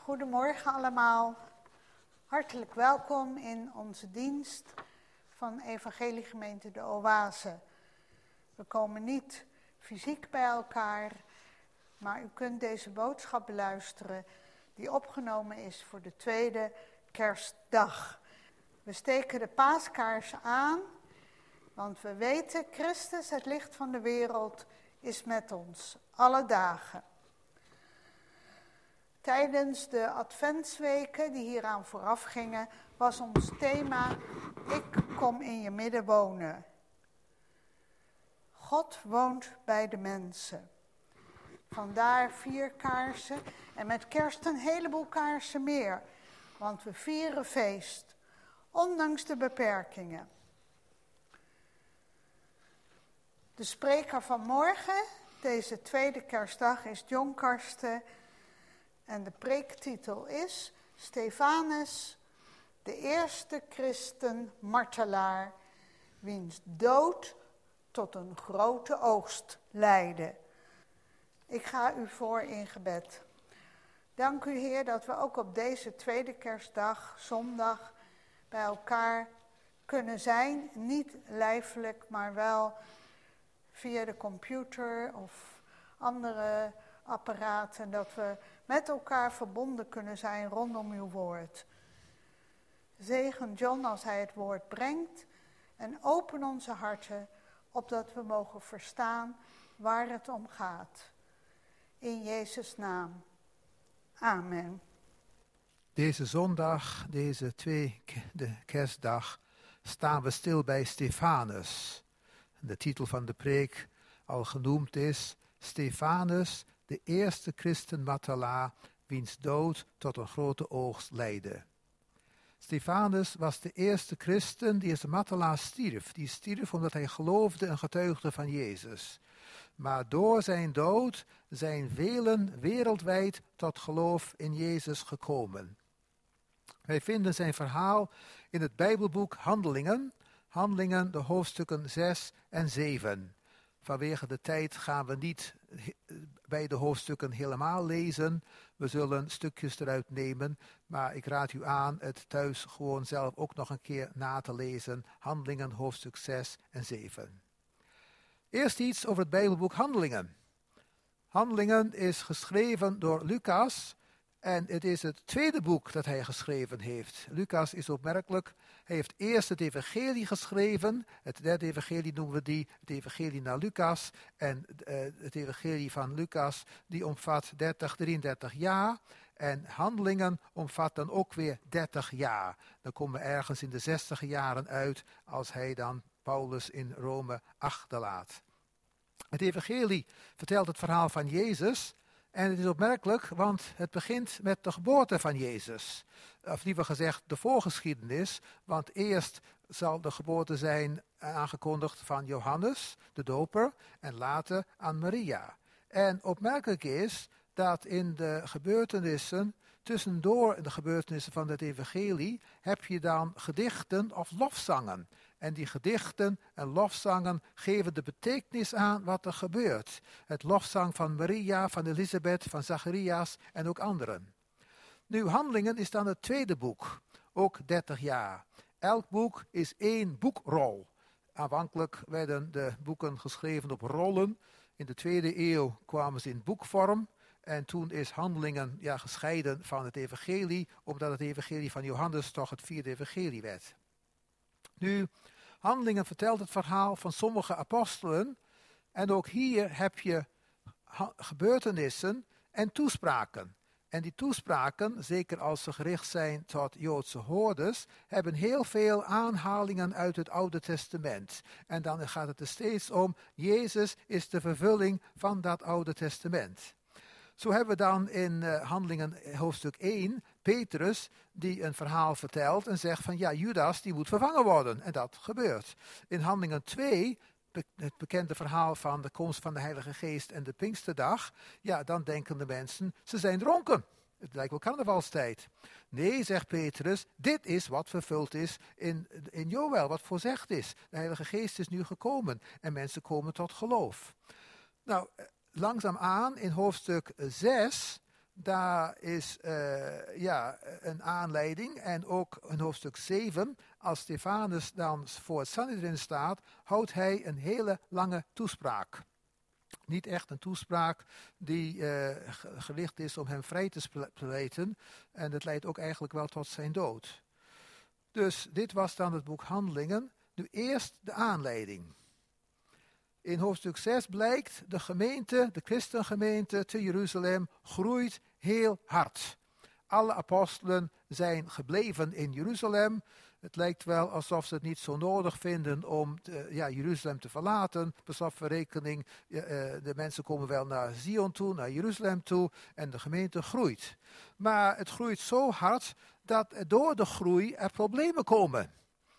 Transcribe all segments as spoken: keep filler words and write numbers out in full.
Goedemorgen allemaal. Hartelijk welkom in onze dienst van Evangeliegemeente de Oase. We komen niet fysiek bij elkaar, maar u kunt deze boodschap beluisteren die opgenomen is voor de tweede kerstdag. We steken de paaskaars aan, want we weten, Christus, het licht van de wereld, is met ons alle dagen. Tijdens de adventsweken die hieraan vooraf gingen, was ons thema: Ik kom in je midden wonen. God woont bij de mensen. Vandaar vier kaarsen en met kerst een heleboel kaarsen meer, want we vieren feest, ondanks de beperkingen. De spreker van morgen, deze tweede kerstdag, is John Karsten. En de preektitel is Stefanus, de eerste christen martelaar, wiens dood tot een grote oogst leidde. Ik ga u voor in gebed. Dank u, Heer, dat we ook op deze tweede kerstdag, zondag, bij elkaar kunnen zijn. Niet lijfelijk, maar wel via de computer of andere apparaten, dat we met elkaar verbonden kunnen zijn rondom uw woord. Zegen John als hij het woord brengt en open onze harten, opdat we mogen verstaan waar het om gaat. In Jezus' naam. Amen. Deze zondag, deze tweede kerstdag, staan we stil bij Stefanus. De titel van de preek al genoemd is Stefanus, de eerste christen martelaar, wiens dood tot een grote oogst leidde. Stefanus was de eerste christen die als martelaar stierf. Die stierf omdat hij geloofde en getuigde van Jezus. Maar door zijn dood zijn velen wereldwijd tot geloof in Jezus gekomen. Wij vinden zijn verhaal in het Bijbelboek Handelingen, Handelingen de hoofdstukken zes en zeven. Vanwege de tijd gaan we niet bij de hoofdstukken helemaal lezen. We zullen stukjes eruit nemen, maar ik raad u aan het thuis gewoon zelf ook nog een keer na te lezen. Handelingen hoofdstuk zes en zeven. Eerst iets over het Bijbelboek Handelingen. Handelingen is geschreven door Lucas en het is het tweede boek dat hij geschreven heeft. Lucas is opmerkelijk. Hij heeft eerst het evangelie geschreven. Het derde evangelie noemen we die, het evangelie naar Lucas. En uh, het evangelie van Lucas, die omvat dertig, drieëndertig jaar. En Handelingen omvat dan ook weer dertig jaar. Dan komen we ergens in de zestig jaren uit, als hij dan Paulus in Rome achterlaat. Het evangelie vertelt het verhaal van Jezus. En het is opmerkelijk, want het begint met de geboorte van Jezus. Of liever gezegd, de voorgeschiedenis. Want eerst zal de geboorte zijn aangekondigd van Johannes, de doper, en later aan Maria. En opmerkelijk is dat in de gebeurtenissen, tussendoor de gebeurtenissen van het evangelie, heb je dan gedichten of lofzangen. En die gedichten en lofzangen geven de betekenis aan wat er gebeurt. Het lofzang van Maria, van Elisabeth, van Zacharias en ook anderen. Nu, Handelingen is dan het tweede boek, ook dertig jaar. Elk boek is één boekrol. Aanvankelijk werden de boeken geschreven op rollen. In de tweede eeuw kwamen ze in boekvorm. En toen is Handelingen ja, gescheiden van het evangelie, omdat het evangelie van Johannes toch het vierde evangelie werd. Nu, Handelingen vertelt het verhaal van sommige apostelen. En ook hier heb je ha- gebeurtenissen en toespraken. En die toespraken, zeker als ze gericht zijn tot Joodse hoorders, hebben heel veel aanhalingen uit het Oude Testament. En dan gaat het er steeds om, Jezus is de vervulling van dat Oude Testament. Zo hebben we dan in uh, Handelingen hoofdstuk één Petrus die een verhaal vertelt en zegt van ja, Judas die moet vervangen worden. En dat gebeurt. In Handelingen twee, be- het bekende verhaal van de komst van de Heilige Geest en de Pinksterdag, ja, dan denken de mensen, ze zijn dronken. Het lijkt wel carnavalstijd. Nee, zegt Petrus, dit is wat vervuld is in, in Joël, wat voorzegd is. De Heilige Geest is nu gekomen en mensen komen tot geloof. Nou, langzaamaan in hoofdstuk zes, daar is uh, ja, een aanleiding. En ook in hoofdstuk zeven, als Stefanus dan voor het Sanhedrin staat, houdt hij een hele lange toespraak. Niet echt een toespraak die uh, gericht is om hem vrij te pleiten. En dat leidt ook eigenlijk wel tot zijn dood. Dus dit was dan het boek Handelingen. Nu eerst de aanleiding. In hoofdstuk zes blijkt de gemeente, de christengemeente te Jeruzalem, groeit heel hard. Alle apostelen zijn gebleven in Jeruzalem. Het lijkt wel alsof ze het niet zo nodig vinden om te, ja, Jeruzalem te verlaten. Per slotverrekening, uh, de mensen komen wel naar Zion toe, naar Jeruzalem toe en de gemeente groeit. Maar het groeit zo hard dat door de groei er problemen komen.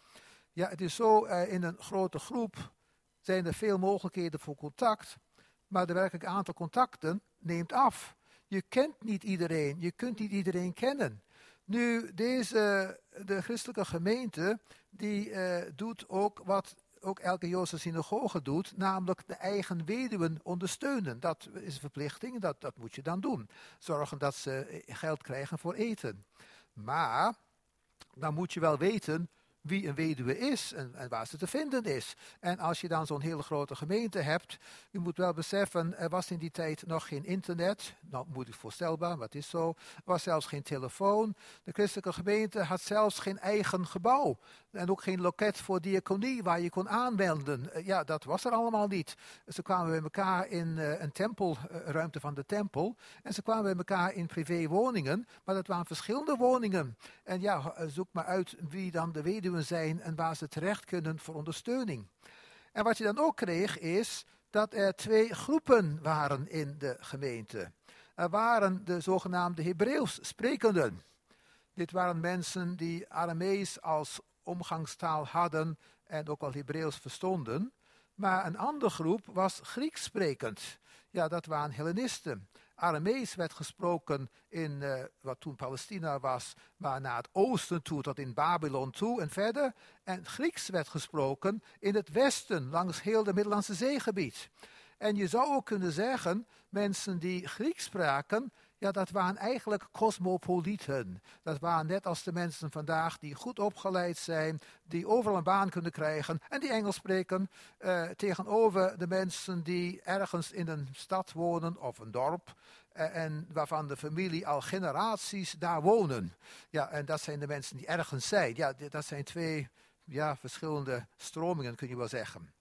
Ja, het is zo, uh, in een grote groep zijn er veel mogelijkheden voor contact, maar de werkelijk aantal contacten neemt af. Je kent niet iedereen, je kunt niet iedereen kennen. Nu, deze, de christelijke gemeente, die uh, doet ook wat ook elke Joodse synagoge doet, namelijk de eigen weduwen ondersteunen. Dat is een verplichting, dat, dat moet je dan doen. Zorgen dat ze geld krijgen voor eten. Maar, dan moet je wel weten wie een weduwe is en, en waar ze te vinden is. En als je dan zo'n hele grote gemeente hebt, je moet wel beseffen, er was in die tijd nog geen internet. Nou, moeilijk voorstelbaar, maar het is zo. Er was zelfs geen telefoon. De christelijke gemeente had zelfs geen eigen gebouw. En ook geen loket voor diaconie waar je kon aanmelden. Ja, dat was er allemaal niet. Ze kwamen bij elkaar in uh, een tempelruimte uh, van de tempel. En ze kwamen bij elkaar in privéwoningen. Maar dat waren verschillende woningen. En ja, zoek maar uit wie dan de weduwen zijn en waar ze terecht kunnen voor ondersteuning. En wat je dan ook kreeg is dat er twee groepen waren in de gemeente. Er waren de zogenaamde Hebreeuws sprekenden. Dit waren mensen die Aramees als omgangstaal hadden en ook al Hebreeuws verstonden. Maar een andere groep was Grieks sprekend. Ja, dat waren Hellenisten. Aramees werd gesproken in uh, wat toen Palestina was, maar naar het oosten toe, tot in Babylon toe en verder. En Grieks werd gesproken in het westen, langs heel de Middellandse Zeegebied. En je zou ook kunnen zeggen, mensen die Grieks spraken, ja, dat waren eigenlijk cosmopolieten. Dat waren net als de mensen vandaag die goed opgeleid zijn, die overal een baan kunnen krijgen en die Engels spreken, uh, tegenover de mensen die ergens in een stad wonen of een dorp, uh, en waarvan de familie al generaties daar wonen. Ja, en dat zijn de mensen die ergens zijn. Ja, dat zijn twee ja, verschillende stromingen, kun je wel zeggen.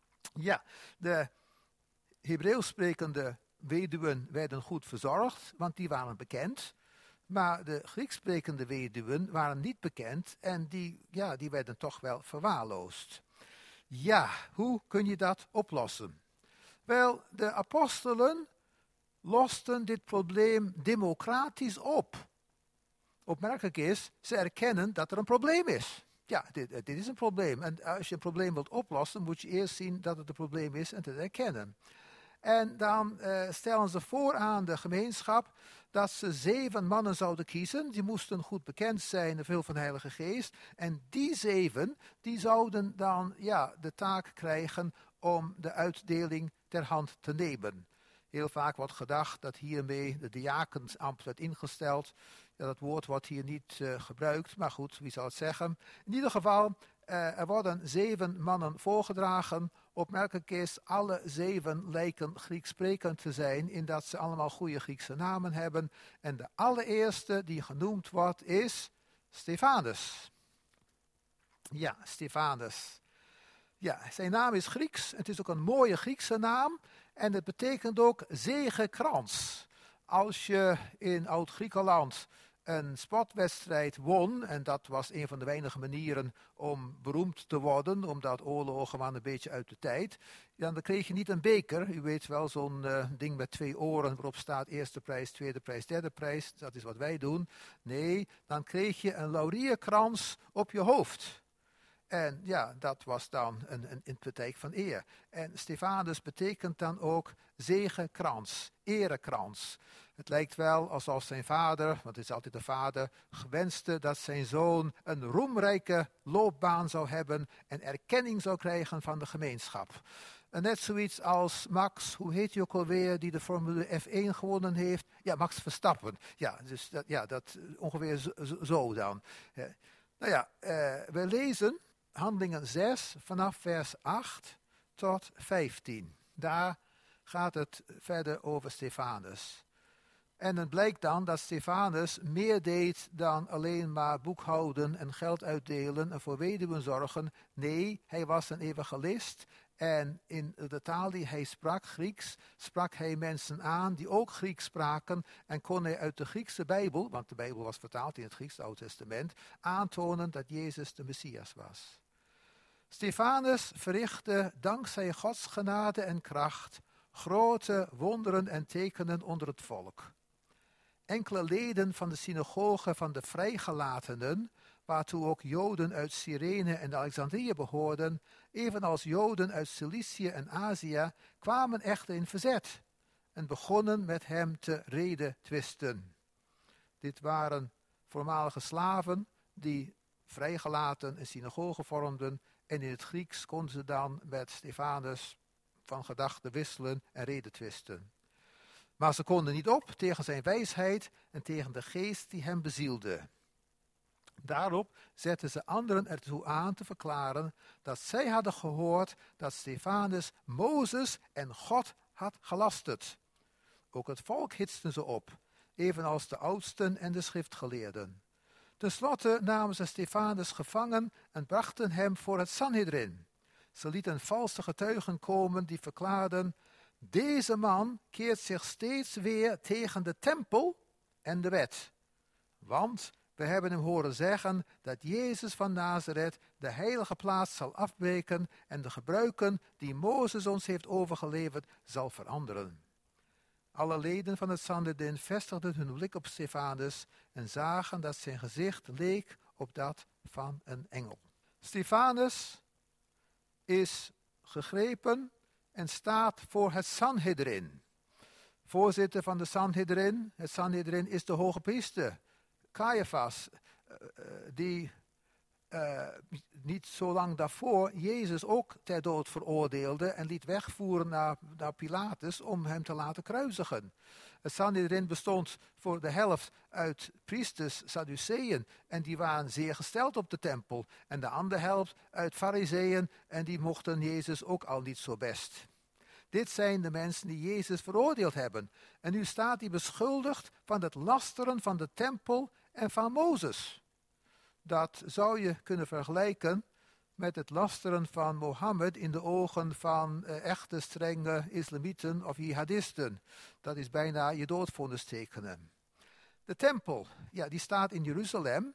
Ja, de Hebreeuws sprekende weduwen werden goed verzorgd, want die waren bekend. Maar de Grieks sprekende weduwen waren niet bekend en die, ja, die werden toch wel verwaarloosd. Ja, hoe kun je dat oplossen? Wel, de apostelen losten dit probleem democratisch op. Opmerkelijk is, ze erkennen dat er een probleem is. Ja, dit, dit is een probleem. En als je een probleem wilt oplossen, moet je eerst zien dat het een probleem is en te erkennen. En dan uh, stellen ze voor aan de gemeenschap dat ze zeven mannen zouden kiezen. Die moesten goed bekend zijn en veel van de Heilige Geest. En die zeven, die zouden dan ja, de taak krijgen om de uitdeling ter hand te nemen. Heel vaak wordt gedacht dat hiermee de diakensambt werd ingesteld. Ja, dat woord wordt hier niet uh, gebruikt, maar goed, wie zal het zeggen. In ieder geval, uh, er worden zeven mannen voorgedragen. Opmerkelijk is, alle zeven lijken Grieks sprekend te zijn, in dat ze allemaal goede Griekse namen hebben. En de allereerste die genoemd wordt is Stefanus. Ja, Stefanus. Ja, zijn naam is Grieks. Het is ook een mooie Griekse naam. En het betekent ook zegekrans. Als je in Oud-Griekenland een sportwedstrijd won, en dat was een van de weinige manieren om beroemd te worden, omdat oorlogen waren een beetje uit de tijd, dan kreeg je niet een beker. U weet wel, zo'n uh, ding met twee oren waarop staat eerste prijs, tweede prijs, derde prijs. Dat is wat wij doen. Nee, dan kreeg je een laurierkrans op je hoofd. En ja, dat was dan een, een, een praktijk van eer. En Stefanus betekent dan ook zegekrans, erekrans. Het lijkt wel alsof zijn vader, want het is altijd de vader, gewenste dat zijn zoon een roemrijke loopbaan zou hebben en erkenning zou krijgen van de gemeenschap. En net zoiets als Max, hoe heet hij ook alweer, die de Formule F één gewonnen heeft? Ja, Max Verstappen. Ja, dus dat, ja, dat ongeveer zo, zo dan. Ja. Nou ja, uh, we lezen Handelingen zes vanaf vers acht tot vijftien. Daar gaat het verder over Stefanus. En het blijkt dan dat Stefanus meer deed dan alleen maar boekhouden en geld uitdelen en voor weduwen zorgen. Nee, hij was een evangelist en in de taal die hij sprak, Grieks, sprak hij mensen aan die ook Grieks spraken en kon hij uit de Griekse Bijbel, want de Bijbel was vertaald in het Griekse Oude Testament, aantonen dat Jezus de Messias was. Stefanus verrichtte dankzij Gods genade en kracht grote wonderen en tekenen onder het volk. Enkele leden van de synagoge van de vrijgelatenen, waartoe ook Joden uit Cyrene en Alexandrië behoorden, evenals Joden uit Cilicië en Azië, kwamen echter in verzet en begonnen met hem te redetwisten. Dit waren voormalige slaven die vrijgelaten een synagoge vormden en in het Grieks konden ze dan met Stefanus van gedachten wisselen en redetwisten. Maar ze konden niet op tegen zijn wijsheid en tegen de geest die hem bezielde. Daarop zetten ze anderen ertoe aan te verklaren dat zij hadden gehoord dat Stefanus Mozes en God had gelasterd. Ook het volk hitsten ze op, evenals de oudsten en de schriftgeleerden. Ten slotte namen ze Stefanus gevangen en brachten hem voor het Sanhedrin. Ze lieten valse getuigen komen die verklaarden: deze man keert zich steeds weer tegen de tempel en de wet. Want we hebben hem horen zeggen dat Jezus van Nazareth de heilige plaats zal afbreken en de gebruiken die Mozes ons heeft overgeleverd zal veranderen. Alle leden van het Sanhedrin vestigden hun blik op Stefanus en zagen dat zijn gezicht leek op dat van een engel. Stefanus is gegrepen en staat voor het Sanhedrin. Voorzitter van de Sanhedrin, het Sanhedrin is de hoge priester, Caiaphas, uh, die uh, niet zo lang daarvoor Jezus ook ter dood veroordeelde en liet wegvoeren naar, naar Pilatus om hem te laten kruisigen. Het Sanhedrin bestond voor de helft uit priesters, Sadduceeën, en die waren zeer gesteld op de tempel. En de andere helft uit Farizeeën, en die mochten Jezus ook al niet zo best. Dit zijn de mensen die Jezus veroordeeld hebben. En nu staat hij beschuldigd van het lasteren van de tempel en van Mozes. Dat zou je kunnen vergelijken met het lasteren van Mohammed in de ogen van uh, echte strenge islamieten of jihadisten. Dat is bijna je doodvonnis tekenen. De tempel, ja, die staat in Jeruzalem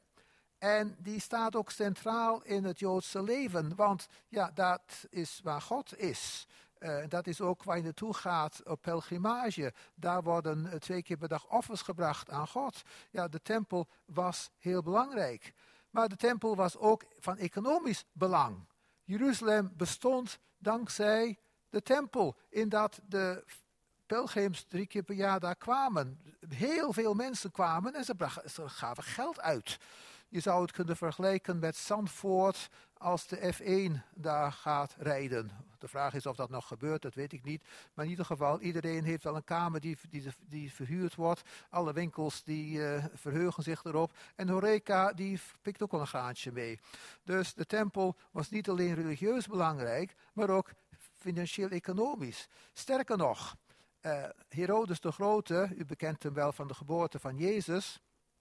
en die staat ook centraal in het Joodse leven, want ja, dat is waar God is. Uh, dat is ook waar je naartoe gaat op pelgrimage. Daar worden uh, twee keer per dag offers gebracht aan God. Ja, de tempel was heel belangrijk. Maar de tempel was ook van economisch belang. Jeruzalem bestond dankzij de tempel, in dat de pelgrims drie keer per jaar daar kwamen. Heel veel mensen kwamen en ze, brachten, ze gaven geld uit. Je zou het kunnen vergelijken met Zandvoort als de F één daar gaat rijden. De vraag is of dat nog gebeurt, dat weet ik niet. Maar in ieder geval, iedereen heeft wel een kamer die, die, die verhuurd wordt. Alle winkels die uh, verheugen zich erop. En Horeca die pikt ook wel een graantje mee. Dus de tempel was niet alleen religieus belangrijk, maar ook financieel-economisch. Sterker nog, uh, Herodes de Grote, u bekent hem wel van de geboorte van Jezus,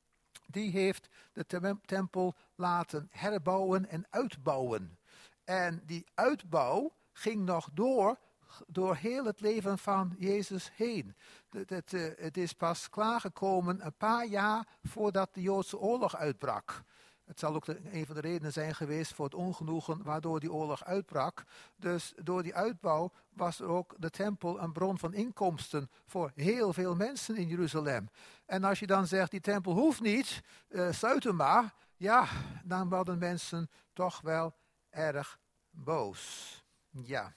die heeft de tem- tempel laten herbouwen en uitbouwen. En die uitbouw ging nog door, door heel het leven van Jezus heen. Het, het, het is pas klaargekomen een paar jaar voordat de Joodse oorlog uitbrak. Het zal ook de, een van de redenen zijn geweest voor het ongenoegen waardoor die oorlog uitbrak. Dus door die uitbouw was er ook de tempel een bron van inkomsten voor heel veel mensen in Jeruzalem. En als je dan zegt, die tempel hoeft niet, uh, sluit hem maar. Ja, dan worden mensen toch wel erg boos. Ja.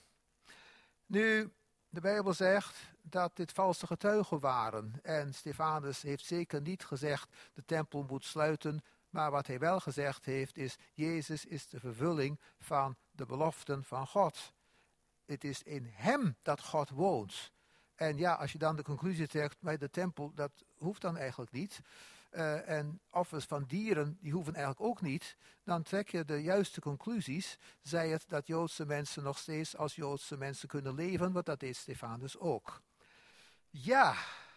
Nu, de Bijbel zegt dat dit valse getuigen waren. En Stefanus heeft zeker niet gezegd, de tempel moet sluiten. Maar wat hij wel gezegd heeft is, Jezus is de vervulling van de beloften van God. het is in hem dat God woont. En ja, als je dan de conclusie trekt bij de tempel, dat hoeft dan eigenlijk niet. Uh, en offers van dieren, die hoeven eigenlijk ook niet. Dan trek je de juiste conclusies. Zij het dat Joodse mensen nog steeds als Joodse mensen kunnen leven, want dat deed Stefanus ook. Ja,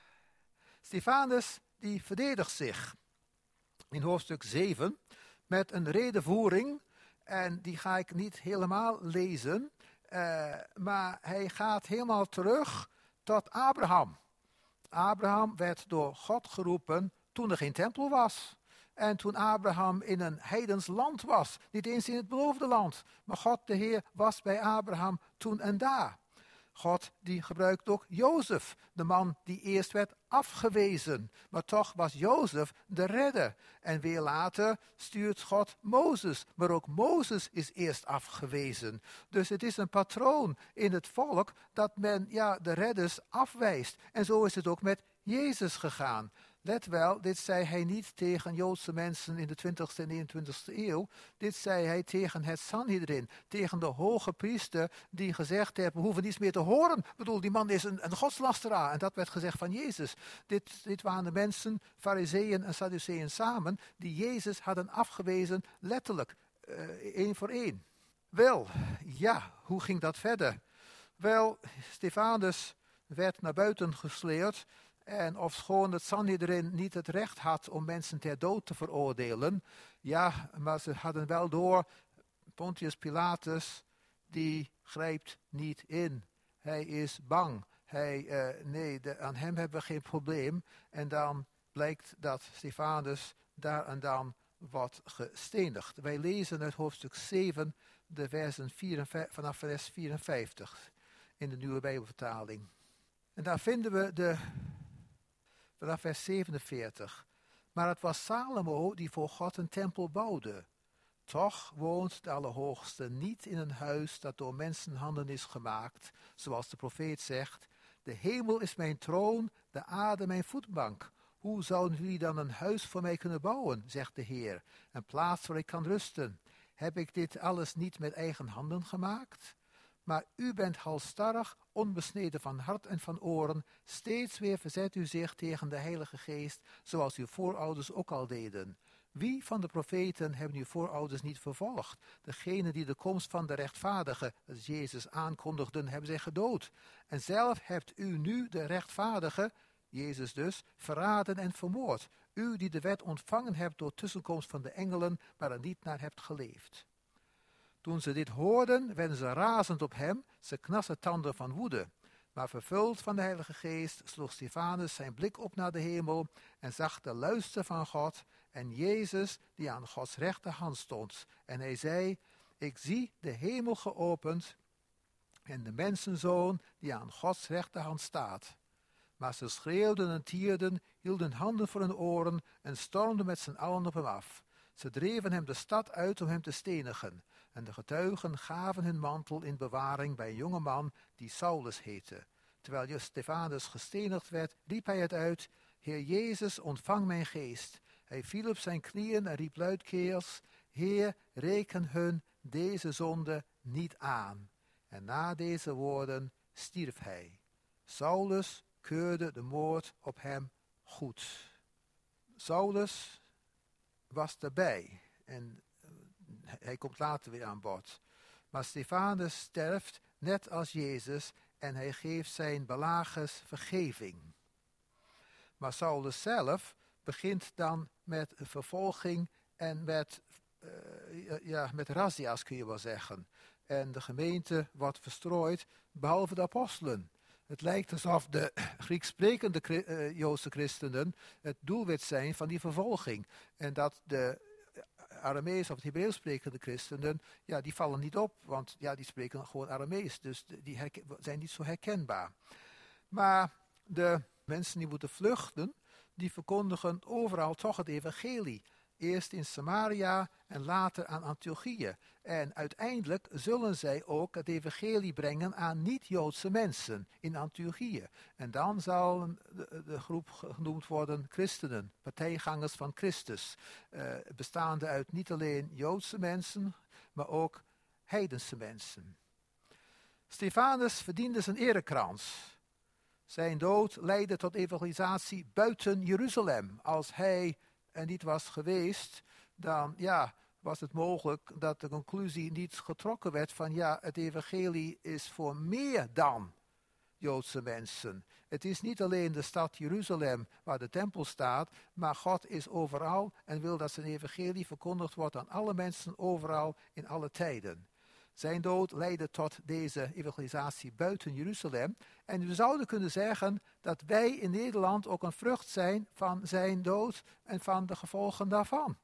Stefanus die verdedigt zich in hoofdstuk zeven met een redevoering. En die ga ik niet helemaal lezen. Uh, maar hij gaat helemaal terug tot Abraham. Abraham werd door God geroepen toen er geen tempel was. En toen Abraham in een heidens land was. Niet eens in het beloofde land. Maar God de Heer was bij Abraham toen en daar. God die gebruikt ook Jozef, de man die eerst werd afgewezen. Maar toch was Jozef de redder. En weer later stuurt God Mozes. Maar ook Mozes is eerst afgewezen. Dus het is een patroon in het volk dat men ja, de redders afwijst. En zo is het ook met Jezus gegaan. Let wel, dit zei hij niet tegen Joodse mensen in de twintigste en eenentwintigste eeuw. Dit zei hij tegen het Sanhedrin, tegen de hoge priester die gezegd heeft, we hoeven niets meer te horen. Ik bedoel, die man is een, een godslasteraar. En dat werd gezegd van Jezus. Dit, dit waren de mensen, Farizeeën en Sadduceeën samen, die Jezus hadden afgewezen, letterlijk, uh, één voor één. Wel, ja, hoe ging dat verder? Wel, Stefanus werd naar buiten gesleurd. En ofschoon het Sanhedrin niet het recht had om mensen ter dood te veroordelen, ja, maar ze hadden wel door, Pontius Pilatus, die grijpt niet in. Hij is bang. Hij, uh, nee, de, aan hem hebben we geen probleem. En dan blijkt dat Stefanus daar en dan wordt gestenigd. Wij lezen uit hoofdstuk zeven, de versen vierenvijftig, vanaf vers vierenvijftig in de Nieuwe Bijbelvertaling. En daar vinden we de... Vanaf vers zevenenveertig. Maar het was Salomo die voor God een tempel bouwde. Toch woont de Allerhoogste niet in een huis dat door mensenhanden is gemaakt, zoals de profeet zegt. De hemel is mijn troon, de aarde mijn voetbank. Hoe zouden jullie dan een huis voor mij kunnen bouwen, zegt de Heer, een plaats waar ik kan rusten? Heb ik dit alles niet met eigen handen gemaakt? Maar u bent halsstarrig, onbesneden van hart en van oren. Steeds weer verzet u zich tegen de Heilige Geest, zoals uw voorouders ook al deden. Wie van de profeten hebben uw voorouders niet vervolgd? Degene die de komst van de rechtvaardige, dat is Jezus, aankondigden, hebben zij gedood. En zelf hebt u nu de rechtvaardige, Jezus dus, verraden en vermoord. U die de wet ontvangen hebt door tussenkomst van de engelen, maar er niet naar hebt geleefd. Toen ze dit hoorden, werden ze razend op hem, ze knarsten tanden van woede. Maar vervuld van de Heilige Geest sloeg Stefanus zijn blik op naar de hemel en zag de luister van God en Jezus die aan Gods rechterhand stond. En hij zei, ik zie de hemel geopend en de mensenzoon die aan Gods rechterhand staat. Maar ze schreeuwden en tierden, hielden handen voor hun oren en stormden met z'n allen op hem af. Ze dreven hem de stad uit om hem te stenigen. En de getuigen gaven hun mantel in bewaring bij een jonge man die Saulus heette. Terwijl Stefanus gestenigd werd, riep hij het uit, Heer Jezus, ontvang mijn geest. Hij viel op zijn knieën en riep luidkeels, Heer, reken hun deze zonde niet aan. En na deze woorden stierf hij. Saulus keurde de moord op hem goed. Saulus was erbij en hij komt later weer aan bod. Maar Stefanus sterft net als Jezus en hij geeft zijn belagers vergeving. Maar Saulus zelf begint dan met vervolging en met, uh, ja, met razzia's kun je wel zeggen. En de gemeente wordt verstrooid, behalve de apostelen. Het lijkt alsof de Grieks sprekende uh, Joodse christenen het doelwit zijn van die vervolging. En dat de Aramees of het Hebreeuws sprekende christenen, ja, die vallen niet op, want ja, die spreken gewoon Aramees, dus die herken, zijn niet zo herkenbaar. Maar de mensen die moeten vluchten, die verkondigen overal toch het evangelie. Eerst in Samaria en later aan Antiochië. En uiteindelijk zullen zij ook het evangelie brengen aan niet-Joodse mensen in Antiochië. En dan zal de, de groep genoemd worden christenen, partijgangers van Christus. Uh, bestaande uit niet alleen Joodse mensen, maar ook heidense mensen. Stefanus verdiende zijn erekrans. Zijn dood leidde tot evangelisatie buiten Jeruzalem. Als hij er niet was geweest, dan ja, was het mogelijk dat de conclusie niet getrokken werd van ja, het evangelie is voor meer dan Joodse mensen. Het is niet alleen de stad Jeruzalem waar de tempel staat, maar God is overal en wil dat zijn evangelie verkondigd wordt aan alle mensen overal in alle tijden. Zijn dood leidde tot deze evangelisatie buiten Jeruzalem. En we zouden kunnen zeggen dat wij in Nederland ook een vrucht zijn van zijn dood en van de gevolgen daarvan.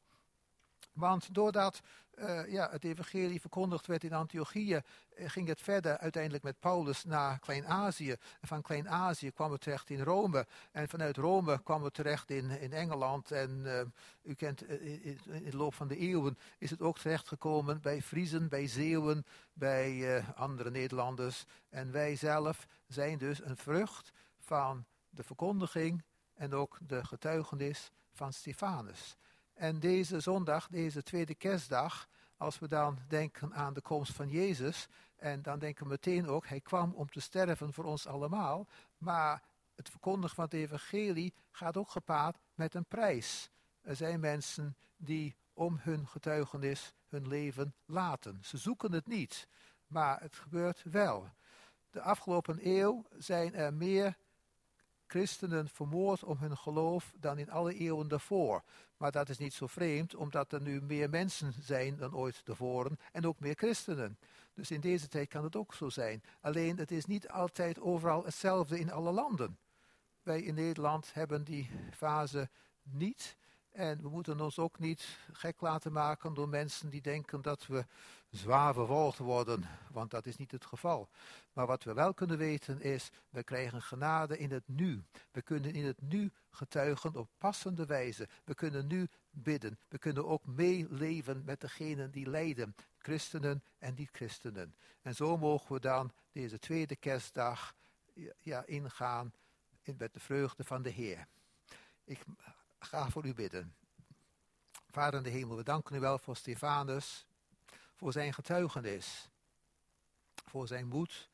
Want doordat uh, ja, het evangelie verkondigd werd in Antiochië, uh, ging het verder uiteindelijk met Paulus naar Klein-Azië. En van Klein-Azië kwam het terecht in Rome. En vanuit Rome kwam het terecht in, in Engeland. En uh, u kent, uh, in, in de loop van de eeuwen is het ook terechtgekomen bij Friezen, bij Zeeuwen, bij uh, andere Nederlanders. En wij zelf zijn dus een vrucht van de verkondiging en ook de getuigenis van Stefanus. En deze zondag, deze tweede kerstdag, als we dan denken aan de komst van Jezus, en dan denken we meteen ook, hij kwam om te sterven voor ons allemaal, maar het verkondigen van het evangelie gaat ook gepaard met een prijs. Er zijn mensen die om hun getuigenis hun leven laten. Ze zoeken het niet, maar het gebeurt wel. De afgelopen eeuw zijn er meer christenen vermoord om hun geloof dan in alle eeuwen daarvoor. Maar dat is niet zo vreemd, omdat er nu meer mensen zijn dan ooit tevoren en ook meer christenen. Dus in deze tijd kan het ook zo zijn. Alleen het is niet altijd overal hetzelfde in alle landen. Wij in Nederland hebben die fase niet. En we moeten ons ook niet gek laten maken door mensen die denken dat we zwaar vervolgd worden, want dat is niet het geval. Maar wat we wel kunnen weten is, we krijgen genade in het nu. We kunnen in het nu getuigen op passende wijze. We kunnen nu bidden. We kunnen ook meeleven met degenen die lijden, christenen en niet-christenen. En zo mogen we dan deze tweede kerstdag ja, ingaan in, met de vreugde van de Heer. Ik ga voor u bidden. Vader in de hemel, we danken u wel voor Stefanus, voor zijn getuigenis, voor zijn moed.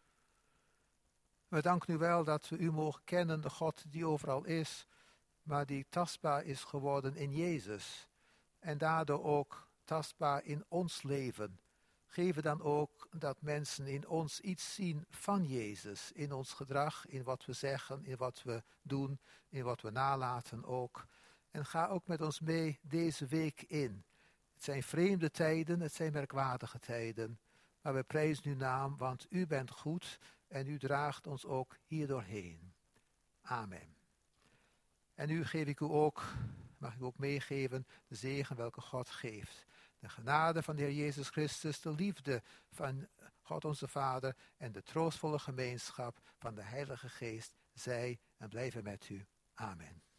We danken u wel dat we u mogen kennen, de God die overal is, maar die tastbaar is geworden in Jezus. En daardoor ook tastbaar in ons leven. Geef dan ook dat mensen in ons iets zien van Jezus, in ons gedrag, in wat we zeggen, in wat we doen, in wat we nalaten ook. En ga ook met ons mee deze week in. Het zijn vreemde tijden, het zijn merkwaardige tijden. Maar we prijzen uw naam, want u bent goed en u draagt ons ook hier doorheen. Amen. En nu geef ik u ook, mag ik u ook meegeven, de zegen welke God geeft. De genade van de Heer Jezus Christus, de liefde van God onze Vader en de troostvolle gemeenschap van de Heilige Geest, zij en blijven met u. Amen.